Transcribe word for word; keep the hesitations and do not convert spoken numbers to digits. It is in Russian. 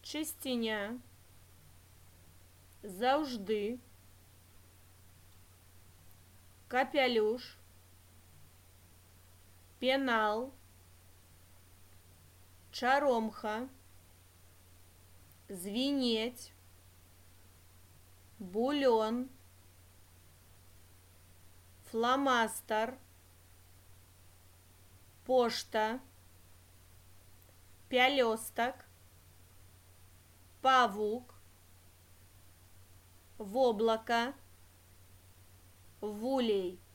Чистіня, завжди, капелюш, пенал, чаромха, звенеть, бульон, фломастер, пошта, пялесток, павук, воблако, вулей.